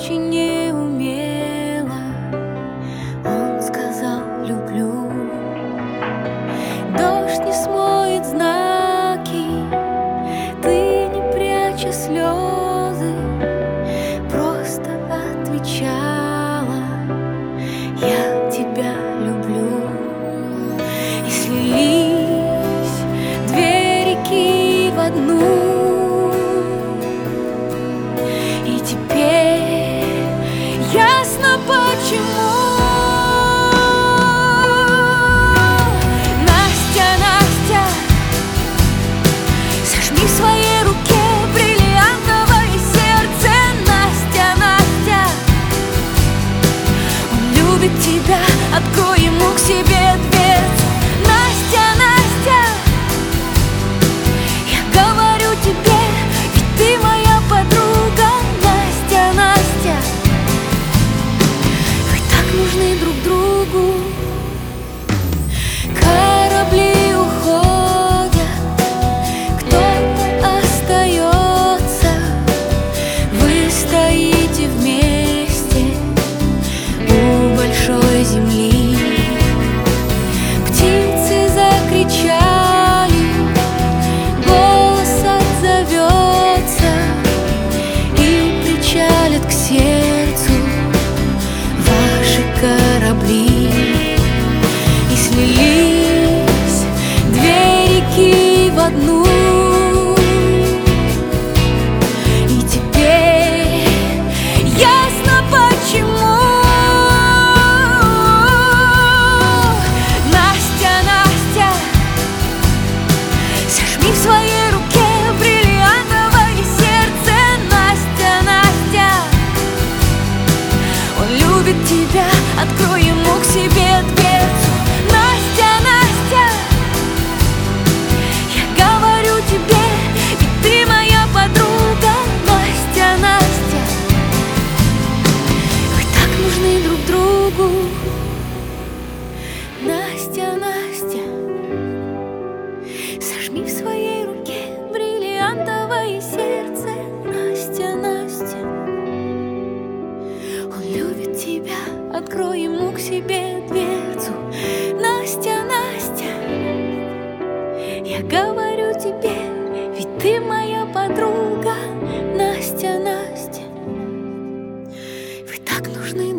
очень неумело он сказал «люблю». Дождь не смоет знаки, ты не пряча слезы, просто отвечала: я тебя люблю. И слились две реки в одну, и теперь ясно почему. Настя, Настя, сожми в своей руке бриллиантовое сердце. Настя, Настя, он любит тебя, открой ему к себе дверцу. Настя, Настя, я говорю тебе, ведь ты моя подруга. Настя, Настя, вы так нужны друг другу. Корабли уходят, кто-то остается, вы стоите вместе у большой земли. Птицы закричали, голос отзовется, и причалят к сердцу ваши корабли. И слились две реки в одну, и теперь ясно почему. Настя, Настя, сожми в своей руке бриллиантовое сердце. Настя, Настя, он любит тебя, открой ему к себе дверцу. Настя, Настя, я говорю тебе, ведь ты моя подруга. Настя, Настя, вы так нужны друг другу. Настя, Настя, сожми в своей руке бриллиантовое сердце. Настя, Настя, он любит тебя, открой ему к себе дверцу. Настя, Настя, я говорю тебе, ведь ты моя подруга. Настя, Настя, вы так нужны